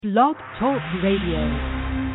Blog Talk Radio.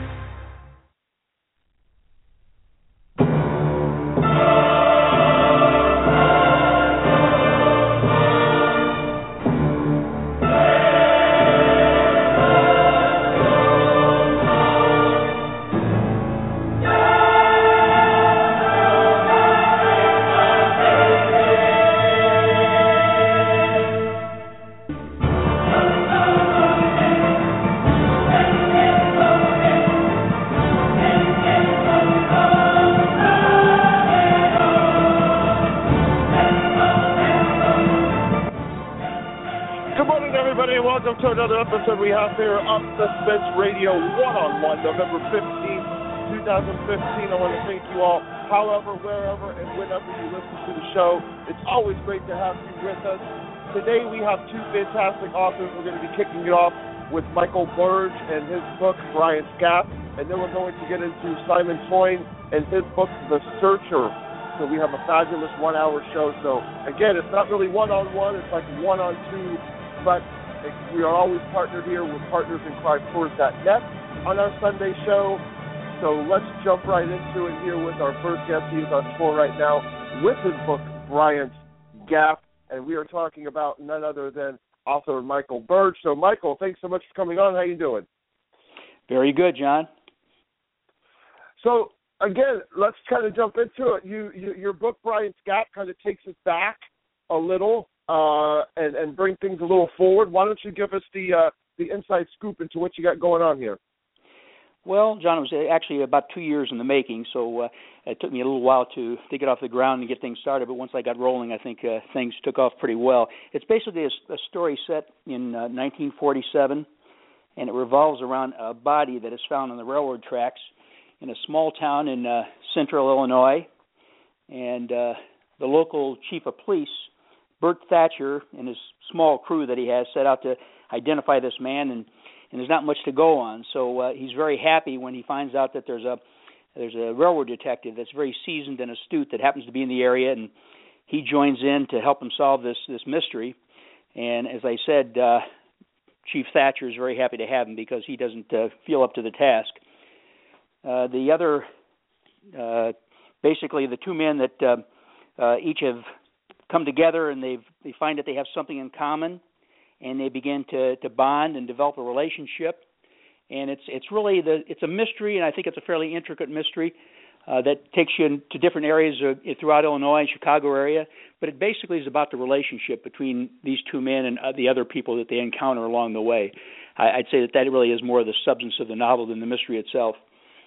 Welcome to another episode we have here on Suspense Radio One-on-One, November 15th, 2015. I want to thank you all, however, wherever, and whenever you listen to the show. It's always great to have you with us. Today we have two fantastic authors. We're going to be kicking it off with Michael Burge and his book, Bryant's Gap, and then we're going to get into Simon Toyne and his book, The Searcher. So we have a fabulous one-hour show. So, again, it's not really one-on-one. It's like one-on-two, but we are always partnered here with Partners in Crime Tours.net on our Sunday show. So let's jump right into it here with our first guest. He is on tour right now with his book, Bryant's Gap, and we are talking about none other than author Michael Burge. So, Michael, thanks so much for coming on. How you doing? Very good, John. So, again, let's kind of jump into it. Your book, Bryant's Gap, kind of takes us back a little. And bring things a little forward. Why don't you give us the inside scoop into what you got going on here? Well, John, it was actually about 2 years in the making, so it took me a little while to get off the ground and get things started, but once I got rolling, I think things took off pretty well. It's basically a story set in 1947, and it revolves around a body that is found on the railroad tracks in a small town in central Illinois, and the local chief of police, Bert Thatcher, and his small crew that he has set out to identify this man, and there's not much to go on. So he's very happy when he finds out that there's a railroad detective that's very seasoned and astute that happens to be in the area, and he joins in to help him solve this mystery. And as I said, Chief Thatcher is very happy to have him because he doesn't feel up to the task. The other, basically the two men that each have come together, and they find that they have something in common, and they begin to bond and develop a relationship. And it's really it's a mystery, and I think it's a fairly intricate mystery that takes you into different areas throughout Illinois and Chicago area. But it basically is about the relationship between these two men and the other people that they encounter along the way. I'd say that really is more of the substance of the novel than the mystery itself.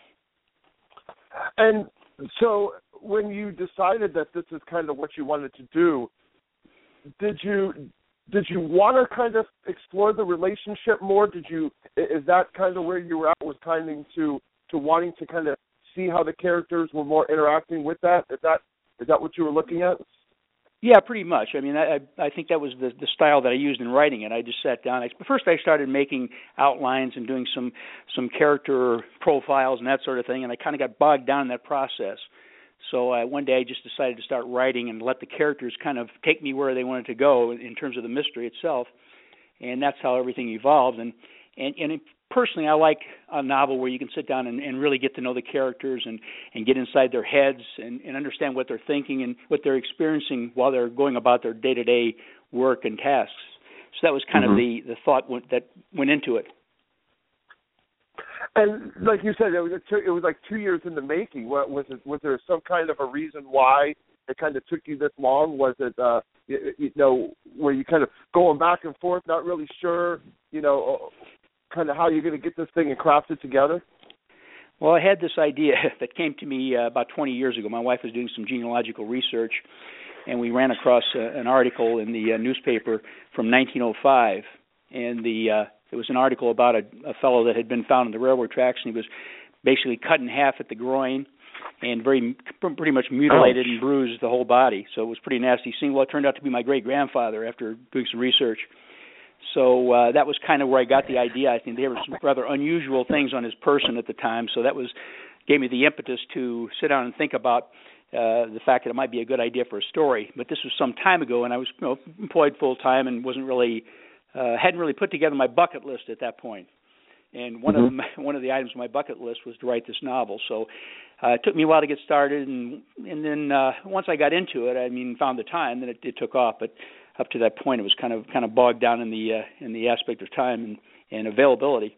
And so, when you decided that this is kind of what you wanted to do, did you want to kind of explore the relationship more? Is that kind of where you were at, was kind to wanting to kind of see how the characters were more interacting with that? Is that what you were looking at? Yeah, pretty much. I mean, I think that was the style that I used in writing it. I just sat down. First, I started making outlines and doing some character profiles and that sort of thing, and I kind of got bogged down in that process. So one day I just decided to start writing and let the characters kind of take me where they wanted to go in terms of the mystery itself, and that's how everything evolved. And personally, I like a novel where you can sit down and really get to know the characters and get inside their heads and understand what they're thinking and what they're experiencing while they're going about their day-to-day work and tasks. So that was kind of the thought that went into it. And like you said, it was like 2 years in the making. Was there some kind of a reason why it kind of took you this long? Was it, were you kind of going back and forth, not really sure, kind of how you're going to get this thing and craft it together? Well, I had this idea that came to me about 20 years ago. My wife was doing some genealogical research, and we ran across an article in the newspaper from 1905, and it was an article about a fellow that had been found on the railroad tracks, and he was basically cut in half at the groin and pretty much mutilated and bruised the whole body. So it was a pretty nasty scene. Well, it turned out to be my great-grandfather after doing some research. So that was kind of where I got the idea. I think there were some rather unusual things on his person at the time, so that gave me the impetus to sit down and think about the fact that it might be a good idea for a story. But this was some time ago, and I was employed full-time and wasn't really hadn't really put together my bucket list at that point. And one of the items on my bucket list was to write this novel. So it took me a while to get started, and then once I got into it, found the time, then it took off. But up to that point, it was kind of bogged down in the aspect of time and availability.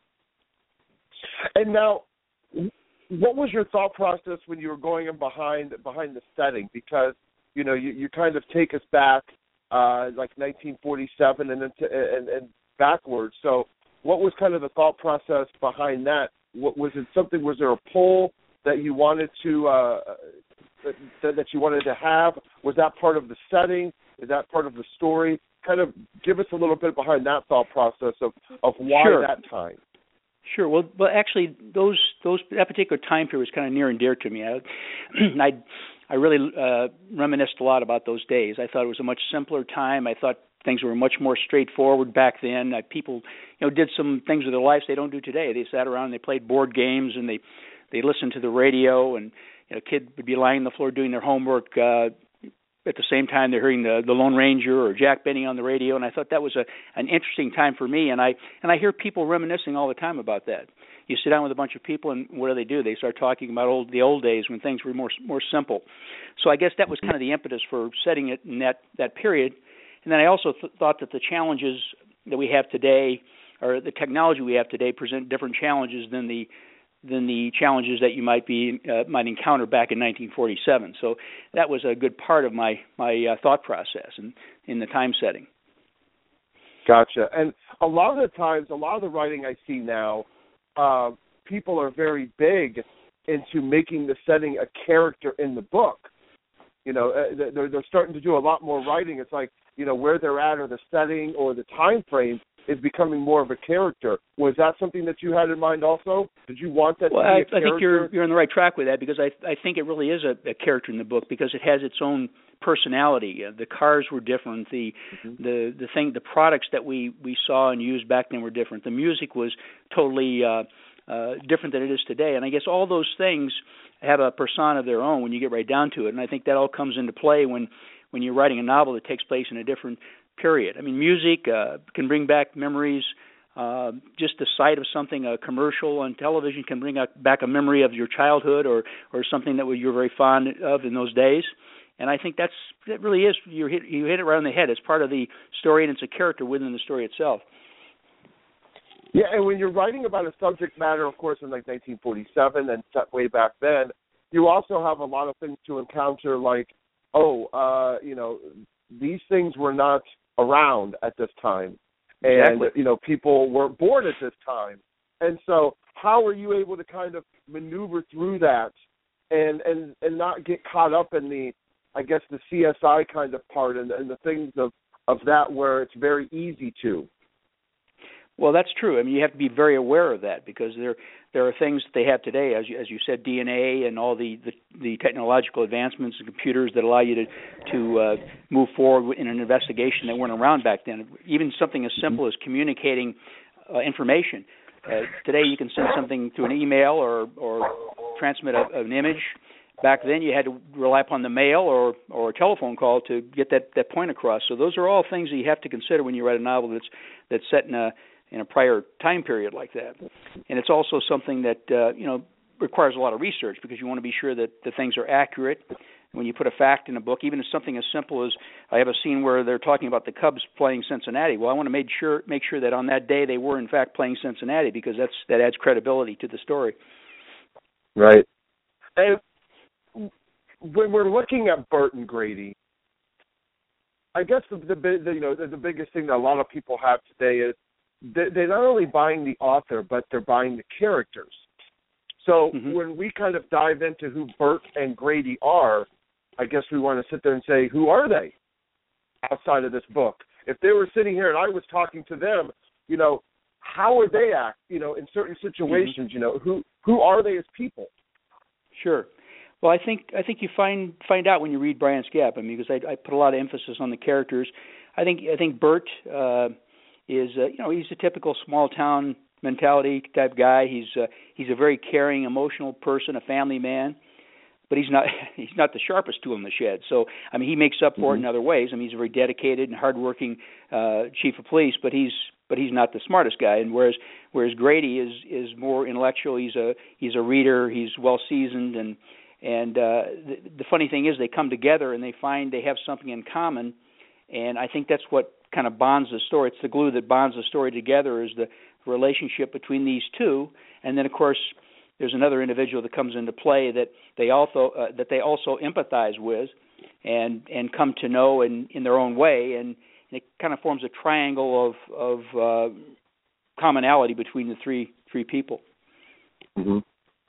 And now, what was your thought process when you were going in behind the setting? Because you kind of take us back like 1947 and backwards. So, what was kind of the thought process behind that? Was it something? Was there a pull that you wanted to that you wanted to have? Was that part of the setting? Is that part of the story? Kind of give us a little bit behind that thought process of why Sure. that time. Sure. Well, actually, that particular time period was kind of near and dear to me. I really reminisced a lot about those days. I thought it was a much simpler time. I thought things were much more straightforward back then. People, did some things with their lives they don't do today. They sat around and they played board games and they listened to the radio, and a kid would be lying on the floor doing their homework. At the same time, they're hearing the Lone Ranger or Jack Benny on the radio, and I thought that was an interesting time for me. And I hear people reminiscing all the time about that. You sit down with a bunch of people, and what do? They start talking about the old days when things were more simple. So I guess that was kind of the impetus for setting it in that period. And then I also thought that the challenges that we have today, or the technology we have today, present different challenges than the challenges that you might encounter back in 1947. So that was a good part of my thought process in the time setting. Gotcha. And a lot of the writing I see now, people are very big into making the setting a character in the book. They're starting to do a lot more writing. It's like, where they're at or the setting or the time frame is becoming more of a character. Was that something that you had in mind also? Did you want that to be a character? I think you're on the right track with that, because I think it really is a character in the book, because it has its own personality. The cars were different. The products that we saw and used back then were different. The music was totally different than it is today. And I guess all those things have a persona of their own when you get right down to it. And I think that all comes into play when you're writing a novel that takes place in a different period. Music can bring back memories. Just the sight of something, a commercial on television, can bring back a memory of your childhood or something that you were very fond of in those days. And I think that really is, you hit it right on the head. It's part of the story, and it's a character within the story itself. Yeah, and when you're writing about a subject matter, of course, in like 1947 and way back then, you also have a lot of things to encounter, like, these things were not around at this time. And, exactly. People were born at this time. And so how are you able to kind of maneuver through that and not get caught up in the CSI kind of part and the things of that where it's very easy to? Well, that's true. You have to be very aware of that, because there are things that they have today, as you said, DNA and all the technological advancements and computers that allow you to move forward in an investigation that weren't around back then. Even something as simple as communicating information. Today, you can send something through an email or transmit an image. Back then, you had to rely upon the mail or a telephone call to get that point across. So those are all things that you have to consider when you write a novel that's set in a prior time period like that. And it's also something that requires a lot of research, because you want to be sure that the things are accurate. When you put a fact in a book, even if something as simple as, I have a scene where they're talking about the Cubs playing Cincinnati. Well, I want to make sure that on that day they were in fact playing Cincinnati, because that adds credibility to the story. Right. And when we're looking at Bert and Grady, I guess the biggest thing that a lot of people have today is they're not only buying the author, but they're buying the characters. So when we kind of dive into who Bert and Grady are, I guess we want to sit there and say, who are they outside of this book? If they were sitting here and I was talking to them, how would they act, in certain situations, who are they as people? Sure. Well, I think you find out when you read Brian Scap. Because I put a lot of emphasis on the characters. I think Bert is he's a typical small town mentality type guy. He's a very caring, emotional person, a family man, but he's not the sharpest tool in the shed. So he makes up for it in other ways. He's a very dedicated and hardworking chief of police, but he's but he's not the smartest guy. And whereas Grady is more intellectual. He's a reader. He's well seasoned, and the funny thing is they come together and they find they have something in common, and I think that's what kind of bonds the story. It's the glue that bonds the story together, is the relationship between these two. And then, of course, there's another individual that comes into play that they also empathize with and come to know in their own way, and it kind of forms a triangle of commonality between the three people. Mm-hmm.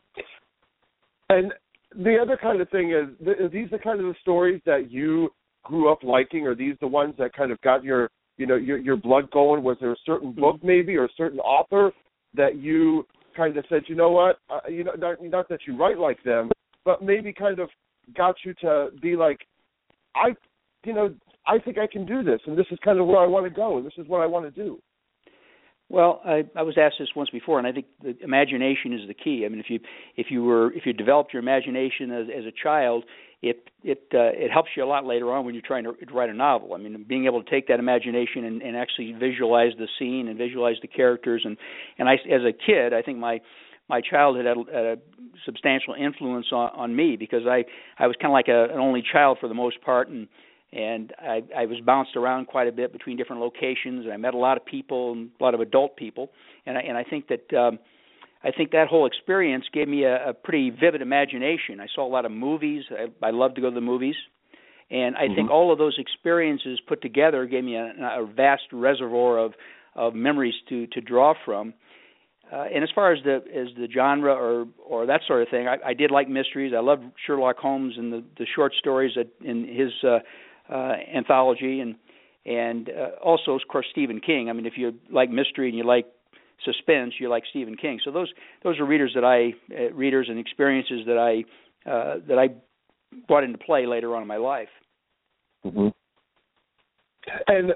And the other kind of thing is, are these the kind of the stories that you grew up liking? Are these the ones that kind of got your blood going? Was there a certain book maybe, or a certain author that you kind of said, you know what, not that you write like them, but maybe kind of got you to be like, I think I can do this, and this is kind of where I want to go, and this is what I want to do? Well, I was asked this once before, and I think the imagination is the key. I mean, if you developed your imagination as a child, it helps you a lot later on when you're trying to write a novel. I mean, being able to take that imagination and actually visualize the scene and visualize the characters, and I, as a kid, I think my childhood had a substantial influence on me, because I was kind of like an only child for the most part, and I was bounced around quite a bit between different locations, and I met a lot of people, and a lot of adult people, and I think that whole experience gave me a pretty vivid imagination. I saw a lot of movies. I love to go to the movies, and I think all of those experiences put together gave me a vast reservoir of memories to draw from. And as far as the genre or that sort of thing, I did like mysteries. I loved Sherlock Holmes and the short stories in his anthology, and also, of course, Stephen King. I mean, if you like mystery and you like suspense, you like Stephen King. So those are readers and experiences that I brought into play later on in my life. Mm-hmm. And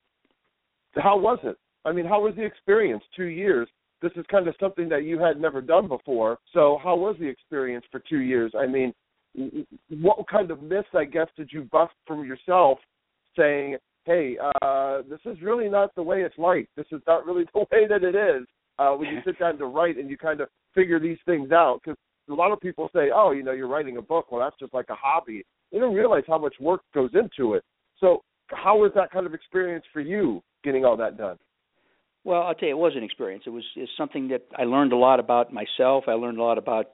how was it? I mean, how was the experience? 2 years. This is kind of something that you had never done before. So how was the experience for 2 years? I mean, what kind of myths, I guess, did you bust from yourself saying, hey, this is really not the way it's like. This is not really the way that it is when you sit down to write and you kind of figure these things out. Because a lot of people say, oh, you're writing a book. Well, that's just like a hobby. They don't realize how much work goes into it. So how was that kind of experience for you, getting all that done? Well, I'll tell you, it was an experience. It's something that I learned a lot about myself. I learned a lot about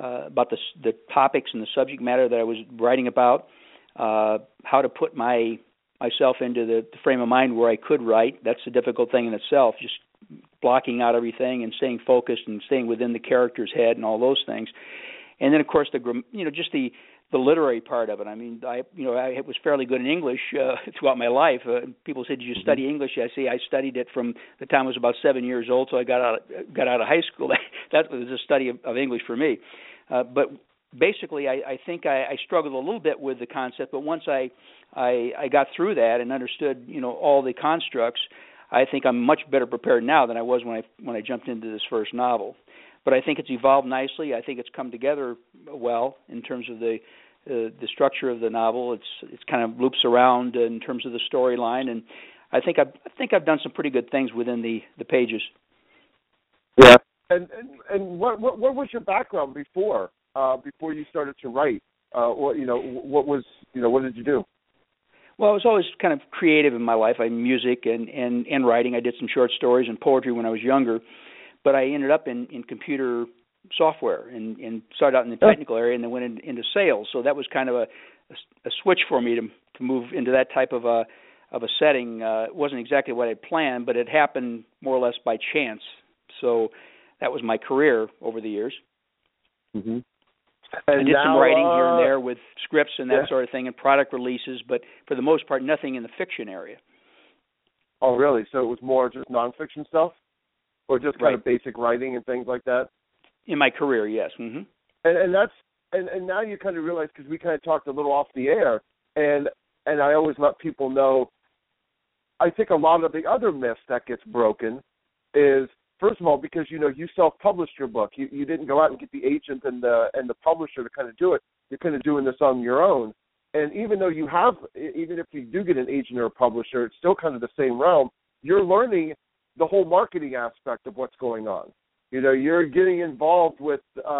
the topics and the subject matter that I was writing about, how to put myself into the frame of mind where I could write. That's a difficult thing in itself, just blocking out everything and staying focused and staying within the character's head and all those things. And then, of course, just the literary part of it. I mean, I was fairly good in English throughout my life. People said, "Did you study English?" I say I studied it from the time I was about 7 years old, so I got out of high school. That was a study of English for me. But basically, I think I struggled a little bit with the concept. But once I got through that and understood, all the constructs, I think I'm much better prepared now than I was when I jumped into this first novel. But I think it's evolved nicely. I think it's come together well in terms of the structure of the novel. It's kind of loops around in terms of the storyline, and I think I've done some pretty good things within the pages. Yeah. And what was your background before you started to write? What did you do? Well, I was always kind of creative in my life. I'm music and writing. I did some short stories and poetry when I was younger, but I ended up in computer software and started out in the technical area and then went into sales. So that was kind of a switch for me to move into that type of a setting. It wasn't exactly what I planned, but it happened more or less by chance. So that was my career over the years. Mm-hmm. I did some writing here and there with scripts and that sort of thing and product releases, but for the most part, nothing in the fiction area. Oh, really? So it was more just nonfiction stuff? Or just kind of basic writing and things like that? In my career, yes. Mm-hmm. And now you kind of realize, because we kind of talked a little off the air, and I always let people know, I think a lot of the other myths that gets broken is, first of all, because you self-published your book. You didn't go out and get the agent and the publisher to kind of do it. You're kind of doing this on your own. And even if you do get an agent or a publisher, it's still kind of the same realm. You're learning the whole marketing aspect of what's going on. You know, you're getting involved with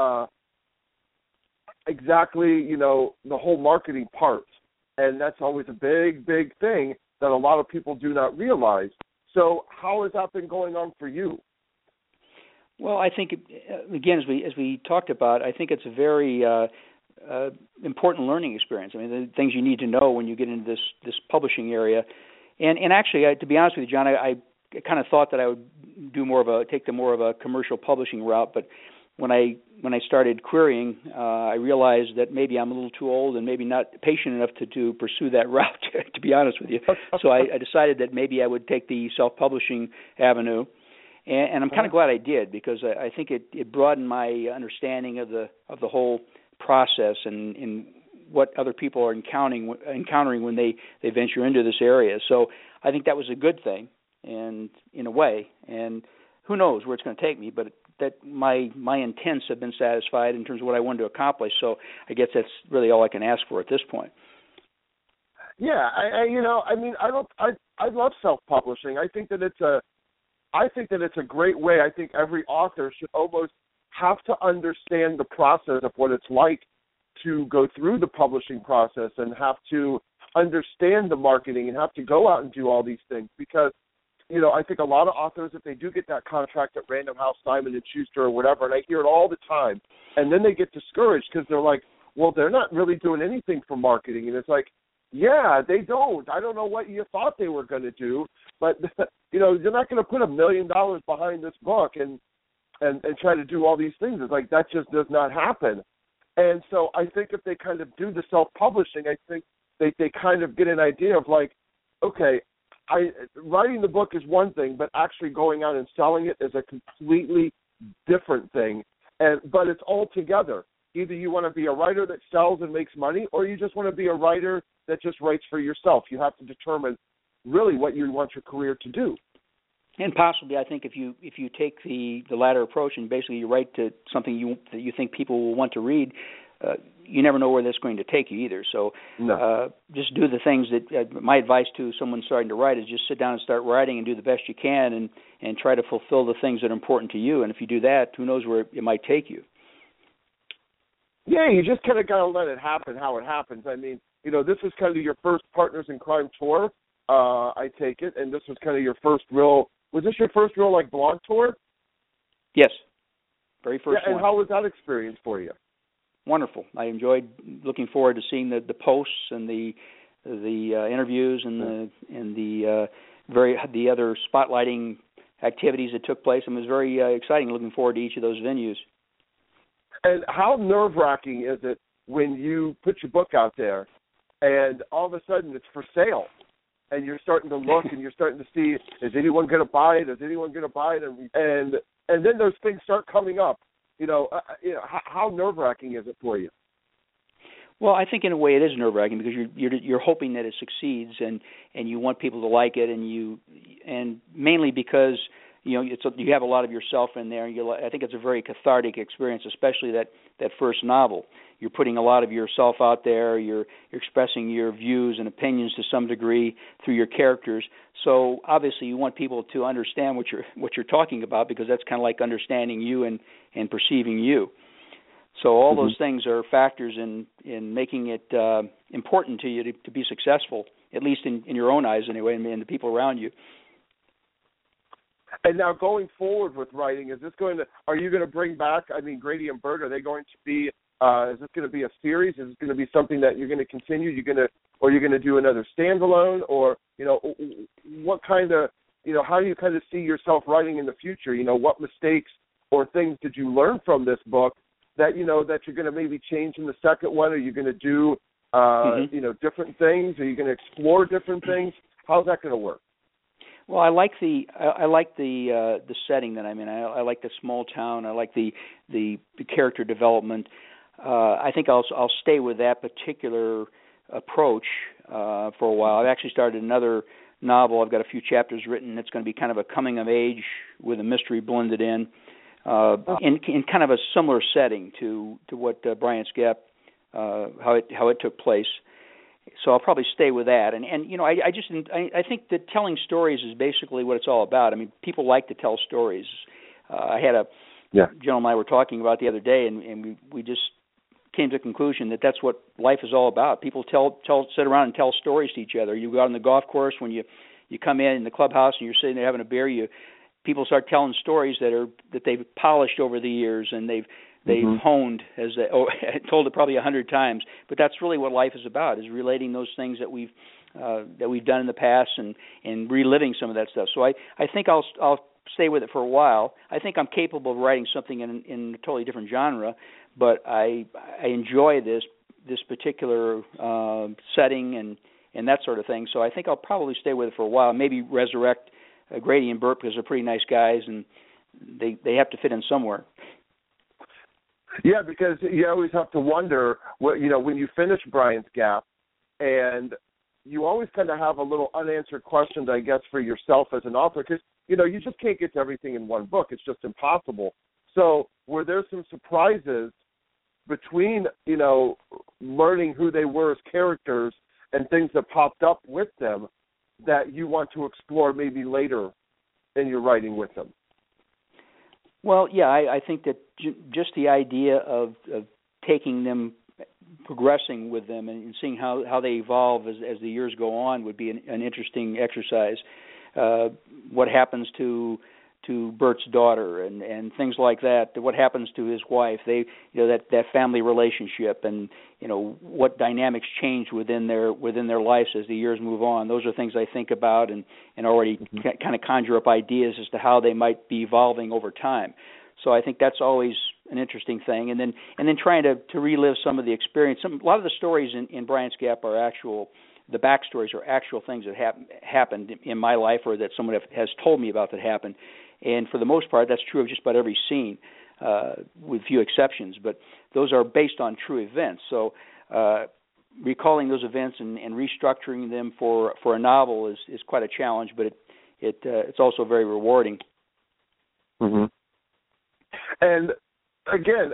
exactly, you know, the whole marketing part. And that's always a big, big thing that a lot of people do not realize. So how has that been going on for you? Well, I think, again, as we talked about, I think it's a very important learning experience. I mean, the things you need to know when you get into this publishing area. And actually, to be honest with you, John, I kind of thought that I would take the more of a commercial publishing route, but when I started querying, I realized that maybe I'm a little too old and maybe not patient enough to pursue that route, to be honest with you. So I decided that maybe I would take the self-publishing avenue, and I'm kind of glad I did, because I think it broadened my understanding of the whole process and what other people are encountering when they venture into this area. So I think that was a good thing, and in a way, and who knows where it's going to take me, but that my intents have been satisfied in terms of what I wanted to accomplish. So I guess that's really all I can ask for at this point. Yeah, I love self-publishing. I think that it's a great way. I think every author should almost have to understand the process of what it's like to go through the publishing process and have to understand the marketing and have to go out and do all these things, because you know, I think a lot of authors, if they do get that contract at Random House, Simon & Schuster or whatever, and I hear it all the time, and then they get discouraged because they're like, well, they're not really doing anything for marketing. And it's like, yeah, they don't. I don't know what you thought they were going to do, but, you know, you're not going to put $1 million behind this book and try to do all these things. It's like that just does not happen. And so I think if they kind of do the self-publishing, I think they kind of get an idea of like, okay, writing the book is one thing, but actually going out and selling it is a completely different thing. But it's all together. Either you want to be a writer that sells and makes money, or you just want to be a writer that just writes for yourself. You have to determine really what you want your career to do. And possibly, I think if you take the latter approach and basically you write to something that you think people will want to read, you never know where that's going to take you either. So just do the things that my advice to someone starting to write is just sit down and start writing and do the best you can and try to fulfill the things that are important to you. And if you do that, who knows where it might take you. Yeah, you just kind of got to let it happen how it happens. I mean, you know, this was kind of your first Partners in Crime tour, I take it, and this was kind of your first real, was this your first real, like, blog tour? Yes, very first one. And how was that experience for you? Wonderful. I enjoyed looking forward to seeing the posts and the interviews and the other spotlighting activities that took place. And it was very exciting looking forward to each of those venues. And how nerve-wracking is it when you put your book out there and all of a sudden it's for sale and you're starting to look and you're starting to see, is anyone going to buy it? Is anyone going to buy it? And then those things start coming up. How nerve-wracking is it for you? Well, I think in a way it is nerve-wracking because you're hoping that it succeeds and you want people to like it and mainly because you have a lot of yourself in there. And I think it's a very cathartic experience, especially that first novel. You're putting a lot of yourself out there. You're expressing your views and opinions to some degree through your characters. So obviously, you want people to understand what you're talking about because that's kind of like understanding you and perceiving you. So all those things are factors in making it important to you to be successful, at least in your own eyes anyway, and the people around you. And now going forward with writing, are you going to bring back, Grady and Bert, are they going to be, is this going to be a series? Is it going to be something that you're going to continue? Or you're going to do another standalone? Or, what kind of, how do you kind of see yourself writing in the future? What mistakes or things did you learn from this book that, that you're going to maybe change in the second one? Are you going to do, different things? Are you going to explore different things? How's that going to work? Well, I like the setting that I'm in. I like the small town. I like the character development. I think I'll stay with that particular approach for a while. I've actually started another novel. I've got a few chapters written. It's going to be kind of a coming of age with a mystery blended in kind of a similar setting to what Brian Skep how it took place. So I'll probably stay with that. And I think that telling stories is basically what it's all about. I mean, people like to tell stories. I had a gentleman I were talking about the other day, and we just came to the conclusion that that's what life is all about. People sit around and tell stories to each other. You go out on the golf course, when you come in the clubhouse and you're sitting there having a beer, people start telling stories that they've polished over the years, and they've honed, told it probably 100 times. But that's really what life is about, is relating those things that we've done in the past and reliving some of that stuff. So I think I'll stay with it for a while. I think I'm capable of writing something in a totally different genre, but I enjoy this particular setting and that sort of thing. So I think I'll probably stay with it for a while. Maybe resurrect Grady and Burt, because they're pretty nice guys and they have to fit in somewhere. Yeah, because you always have to wonder, when you finish Brian's Gap, and you always kind of have a little unanswered question, I guess, for yourself as an author, because, you just can't get to everything in one book. It's just impossible. So were there some surprises between, learning who they were as characters and things that popped up with them that you want to explore maybe later in your writing with them? Well, yeah, I think that just the idea of taking them, progressing with them, and seeing how they evolve as the years go on would be an interesting exercise. What happens to Bert's daughter and things like that? What happens to his wife? That family relationship, and what dynamics change within their lives as the years move on. Those are things I think about and already kind of conjure up ideas as to how they might be evolving over time. So I think that's always an interesting thing. And then trying to relive some of the experience. A lot of the stories in Brian's Gap are actual. The backstories are actual things that happened in my life, or that someone has told me about that happened. And for the most part, that's true of just about every scene, with few exceptions. But those are based on true events. So recalling those events and restructuring them for a novel is quite a challenge, but it's also very rewarding. Mm-hmm. And again,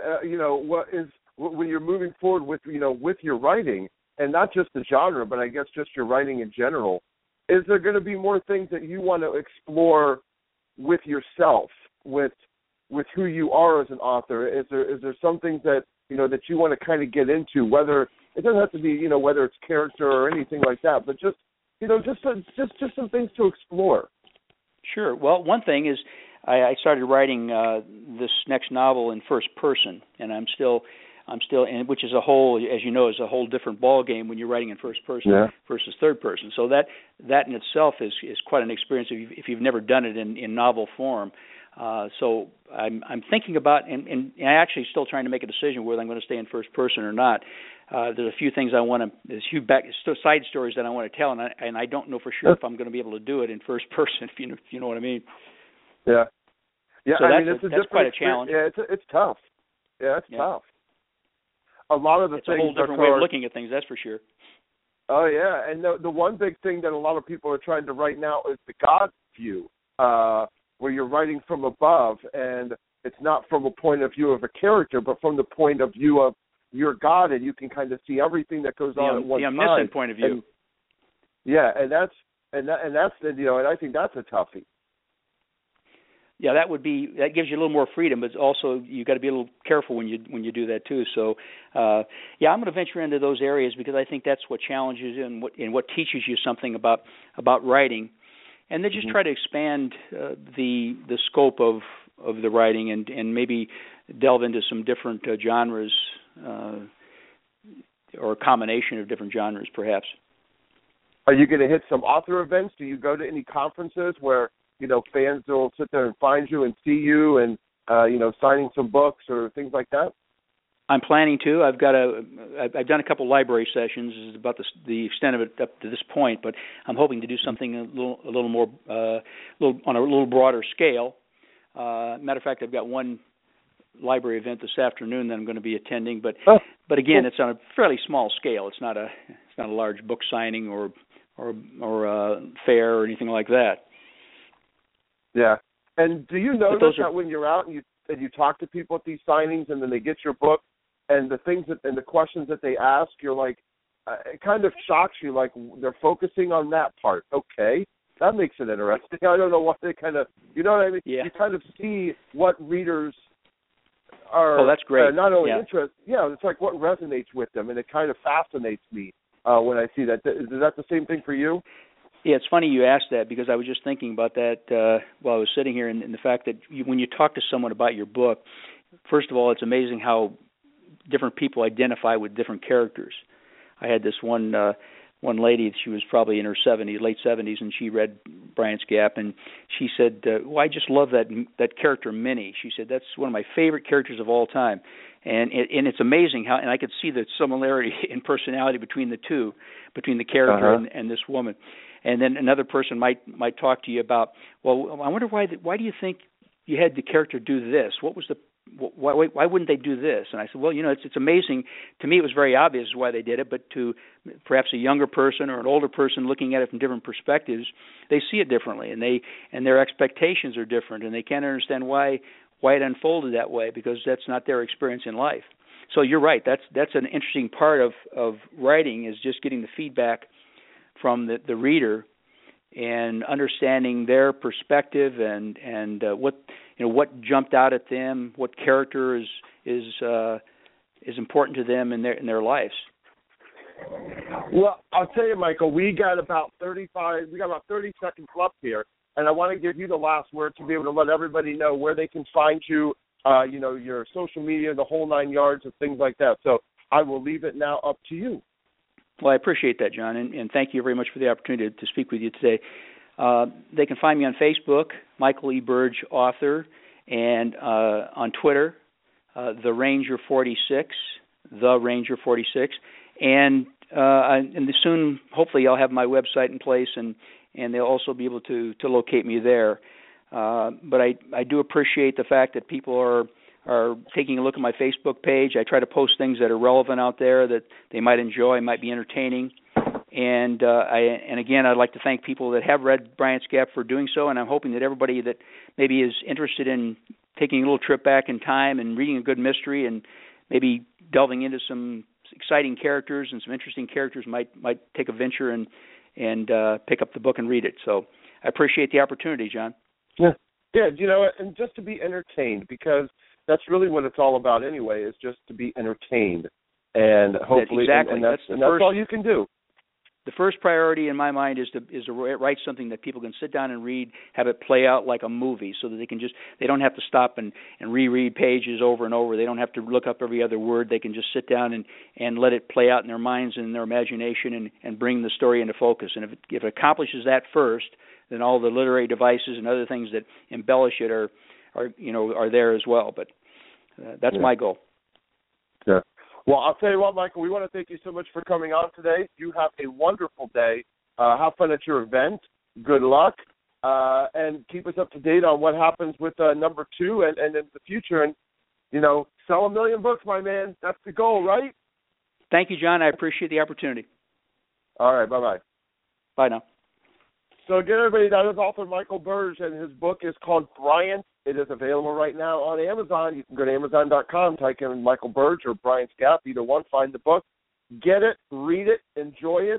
when you're moving forward with your writing, and not just the genre, but I guess just your writing in general, is there going to be more things that you want to explore with yourself, with who you are as an author? Is there some things that that you want to kind of get into? Whether it doesn't have to be whether it's character or anything like that, but just some things to explore. Sure. Well, one thing is I started writing this next novel in first person, and I'm still, and which is a whole, as you know, is a whole different ball game when you're writing in first person versus third person. So that in itself is quite an experience if you've never done it in novel form. So I'm thinking about, and I'm actually still trying to make a decision whether I'm going to stay in first person or not. There's a few things there's a few side stories that I want to tell, and I don't know for sure if I'm going to be able to do it in first person, if you know what I mean. Yeah. Yeah, so that's quite a challenge. Yeah, it's tough. Yeah, it's tough. A lot of the it's things a whole different way of looking at things, that's for sure. Oh, yeah, and the one big thing that a lot of people are trying to write now is the God view, where you're writing from above, and it's not from a point of view of a character, but from the point of view of your God, and you can kind of see everything that goes on at one time. The omniscient point of view. And I think that's a toughie. Yeah, that gives you a little more freedom, but also you got to be a little careful when you do that too. So, I'm going to venture into those areas because I think that's what challenges you and what teaches you something about writing, and then just try to expand the scope of the writing and maybe delve into some different genres or a combination of different genres, perhaps. Are you going to hit some author events? Do you go to any conferences where fans will sit there and find you and see you and, signing some books or things like that? I'm planning to. I've done a couple library sessions. This is about the extent of it up to this point, but I'm hoping to do something a little more, on a little broader scale. Matter of fact, I've got one library event this afternoon that I'm going to be attending, but again, it's on a fairly small scale. It's not a large book signing or fair or anything like that. Yeah. And do you notice that when you're out and you talk to people at these signings and then they get your book and the things and the questions that they ask, you're like, it kind of shocks you, like they're focusing on that part. Okay, that makes it interesting. I don't know what they kind of, you know what I mean? Yeah. You kind of see what readers are. Oh, that's great. Not only yeah. interested, it's like what resonates with them, and it kind of fascinates me when I see that. Is that the same thing for you? Yeah, it's funny you asked that because I was just thinking about that while I was sitting here, and the fact that when you talk to someone about your book, first of all, it's amazing how different people identify with different characters. I had this one lady, she was probably in her 70s, late 70s, and she read Bryant's Gap, and she said, well, I just love that character Minnie. She said, that's one of my favorite characters of all time. And it's amazing how, and I could see the similarity in personality between the two, between the character and this woman. And then another person might talk to you about, well, I wonder why do you think you had the character do this? What was why wouldn't they do this? And I said, well, it's amazing. To me, it was very obvious why they did it, but to perhaps a younger person or an older person looking at it from different perspectives, they see it differently, and their expectations are different, and they can't understand why it unfolded that way because that's not their experience in life. So you're right. That's an interesting part of writing is just getting the feedback from the reader and understanding their perspective and what jumped out at them, what character is important to them in their lives. Well, I'll tell you, Michael, we got about 30 seconds left here, and I want to give you the last word to be able to let everybody know where they can find you, your social media, the whole 9 yards and things like that. So I will leave it now up to you. Well, I appreciate that, John, and thank you very much for the opportunity to speak with you today. They can find me on Facebook, Michael E. Burge, author, and on Twitter, The Ranger 46, and soon, hopefully, I'll have my website in place, and they'll also be able to locate me there. But I do appreciate the fact that people are taking a look at my Facebook page. I try to post things that are relevant out there that they might enjoy, might be entertaining. And again, I'd like to thank people that have read Bryant's Gap for doing so, and I'm hoping that everybody that maybe is interested in taking a little trip back in time and reading a good mystery and maybe delving into some exciting characters and some interesting characters might take a venture and pick up the book and read it. So I appreciate the opportunity, John. Yeah, and just to be entertained, because that's really what it's all about anyway, is just to be entertained. And hopefully, exactly. and that's all you can do. The first priority in my mind is to write something that people can sit down and read, have it play out like a movie, so that they don't have to stop and reread pages over and over. They don't have to look up every other word. They can just sit down and let it play out in their minds and in their imagination and bring the story into focus. And if it accomplishes that first, then all the literary devices and other things that embellish it are there as well. But that's my goal. Yeah. Well, I'll tell you what, Michael, we want to thank you so much for coming on today. You have a wonderful day. Have fun at your event. Good luck. And keep us up to date on what happens with number 2 and in the future. And, sell 1 million books, my man. That's the goal, right? Thank you, John. I appreciate the opportunity. All right. Bye-bye. Bye now. So again, everybody, that is author Michael Burge, and his book is called Bryant. It is available right now on Amazon. You can go to Amazon.com, type in Michael Burge or Bryant's Gap, either one, find the book, get it, read it, enjoy it,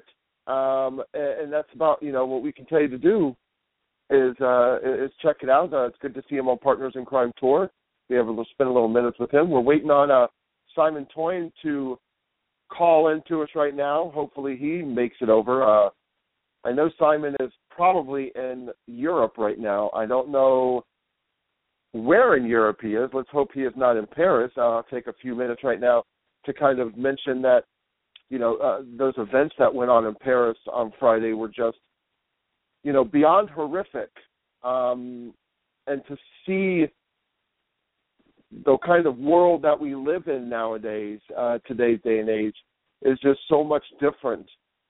and that's about, what we can tell you to do is check it out. It's good to see him on Partners in Crime Tour. Be able to spend a little minutes with him. We're waiting on Simon Toyne to call in to us right now. Hopefully he makes it over. I know Simon is probably in Europe right now. I don't know where in Europe he is. Let's hope he is not in Paris. I'll take a few minutes right now to kind of mention that, those events that went on in Paris on Friday were just, beyond horrific. And to see the kind of world that we live in nowadays, today's day and age, is just so much different.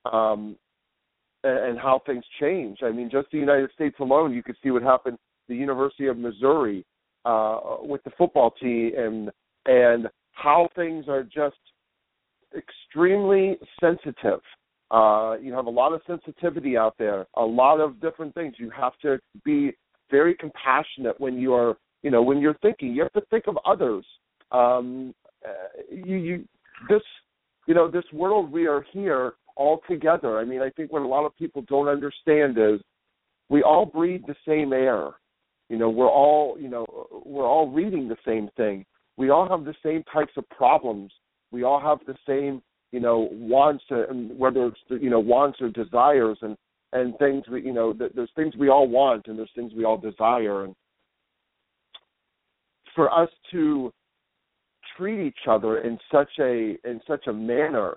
And how things change. I mean, just the United States alone, you could see what happened at the University of Missouri with the football team and how things are just extremely sensitive. You have a lot of sensitivity out there, a lot of different things. You have to be very compassionate when you are, when you're thinking. You have to think of others. this world, we are here all together. I mean, I think what a lot of people don't understand is we all breathe the same air. We're all reading the same thing. We all have the same types of problems. We all have the same, wants, whether it's, wants or desires and things, there's things we all want and there's things we all desire. And for us to treat each other in such a manner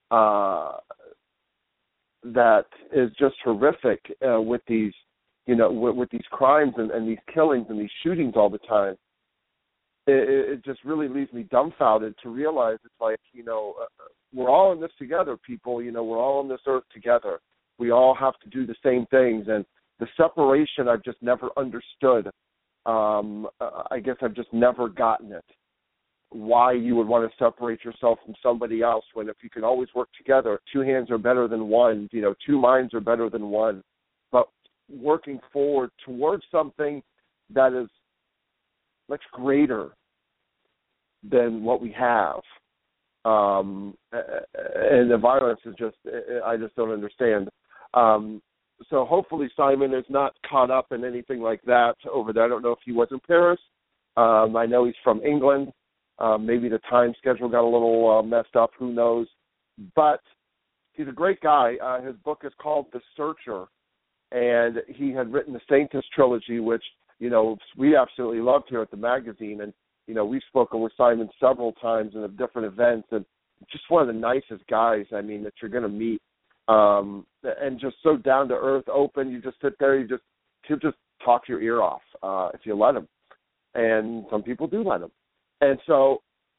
that is just horrific with these, with these crimes and these killings and these shootings all the time, it just really leaves me dumbfounded to realize it's like, we're all in this together, people. We're all on this earth together. We all have to do the same things. And the separation, I've just never understood. I guess I've just never gotten it. Why you would want to separate yourself from somebody else when if you can always work together, two hands are better than one, two minds are better than one. But working forward towards something that is much greater than what we have. And the violence is just, I just don't understand. So hopefully Simon is not caught up in anything like that over there. I don't know if he was in Paris. I know he's from England. Maybe the time schedule got a little messed up. Who knows? But he's a great guy. His book is called The Searcher, and he had written the Saintus trilogy, which, we absolutely loved here at the magazine. And, we've spoken with Simon several times in different events, and just one of the nicest guys, that you're going to meet. And just so down to earth, open. You just sit there, he'll just talk your ear off if you let him. And some people do let him. And so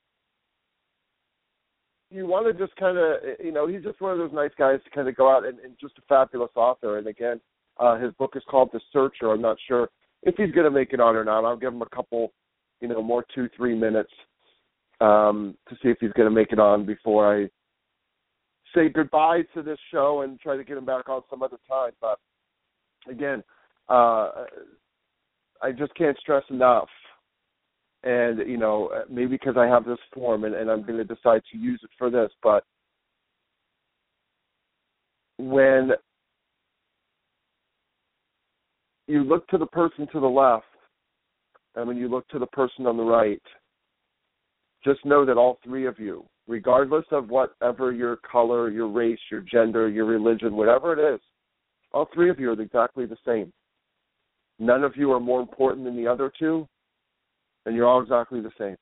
you want to just kind of, he's just one of those nice guys to kind of go out and just a fabulous author. And again, his book is called The Searcher. I'm not sure if he's going to make it on or not. I'll give him a couple, more 2-3 minutes to see if he's going to make it on before I say goodbye to this show and try to get him back on some other time. But again, I just can't stress enough. And, maybe because I have this form and I'm going to decide to use it for this, but when you look to the person to the left and when you look to the person on the right, just know that all three of you, regardless of whatever your color, your race, your gender, your religion, whatever it is, all three of you are exactly the same. None of you are more important than the other two. And you're all exactly the same.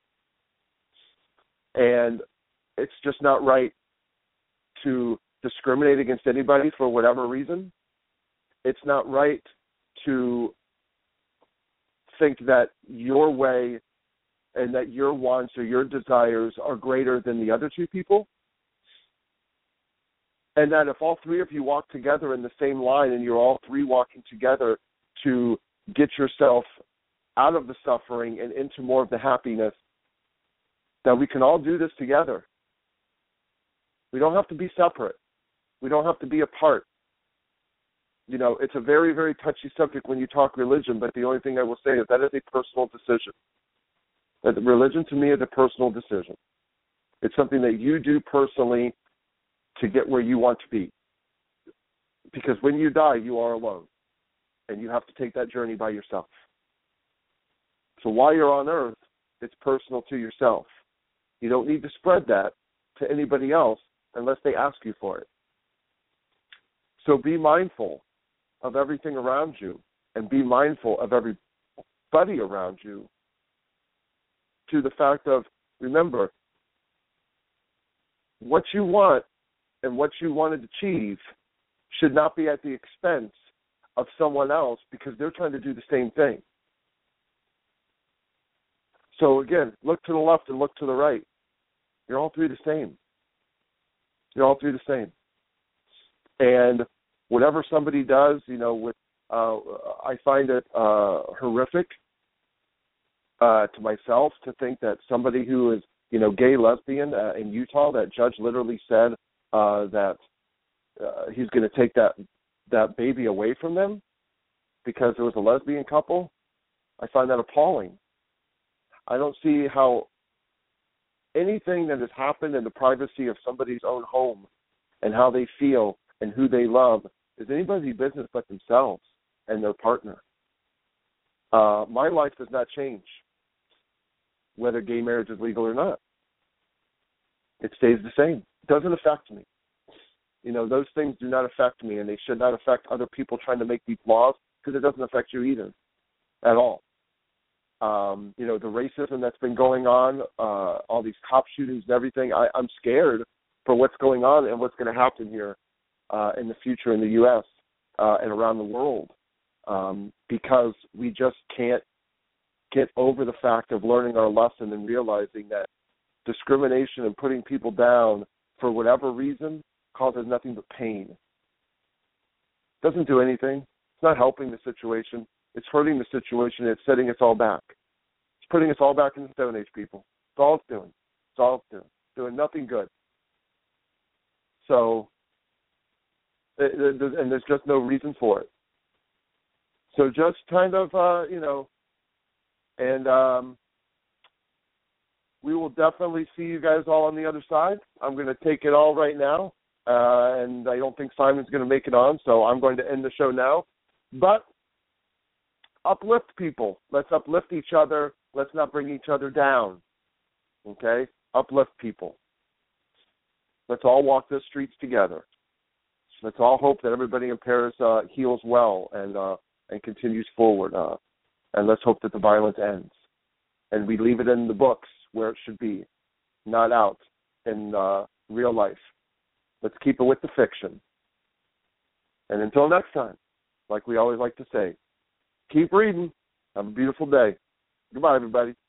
And it's just not right to discriminate against anybody for whatever reason. It's not right to think that your way and that your wants or your desires are greater than the other two people. And that if all three of you walk together in the same line and you're all three walking together to get yourself out of the suffering and into more of the happiness, that we can all do this together. We don't have to be separate. We don't have to be apart. It's a very, very touchy subject when you talk religion, but the only thing I will say is that is a personal decision. That religion to me is a personal decision. It's something that you do personally to get where you want to be. Because when you die, you are alone, and you have to take that journey by yourself. So while you're on earth, it's personal to yourself. You don't need to spread that to anybody else unless they ask you for it. So be mindful of everything around you and be mindful of everybody around you, to the fact of, remember, what you want and what you want to achieve should not be at the expense of someone else because they're trying to do the same thing. So again, look to the left and look to the right. You're all three the same. You're all three the same. And whatever somebody does, I find it horrific to myself to think that somebody who is, gay, lesbian in Utah, that judge literally said that he's going to take that baby away from them because it was a lesbian couple. I find that appalling. I don't see how anything that has happened in the privacy of somebody's own home and how they feel and who they love is anybody's business but themselves and their partner. My life does not change whether gay marriage is legal or not. It stays the same. It doesn't affect me. Those things do not affect me, and they should not affect other people trying to make these laws, because it doesn't affect you either at all. The racism that's been going on, all these cop shootings and everything, I'm scared for what's going on and what's going to happen here in the future in the U.S. And around the world, because we just can't get over the fact of learning our lesson and realizing that discrimination and putting people down for whatever reason causes nothing but pain. It doesn't do anything. It's not helping the situation. It's hurting the situation. It's setting us all back. It's putting us all back in the Stone Age, people. That's all it's doing. That's all it's doing. Doing nothing good. So, and there's just no reason for it. So just kind of, and we will definitely see you guys all on the other side. I'm going to take it all right now, and I don't think Simon's going to make it on, so I'm going to end the show now. But uplift people. Let's uplift each other. Let's not bring each other down, okay? Uplift people. Let's all walk the streets together. Let's all hope that everybody in Paris heals well and continues forward. And let's hope that the violence ends. And we leave it in the books where it should be, not out in real life. Let's keep it with the fiction. And until next time, like we always like to say, keep reading. Have a beautiful day. Goodbye, everybody.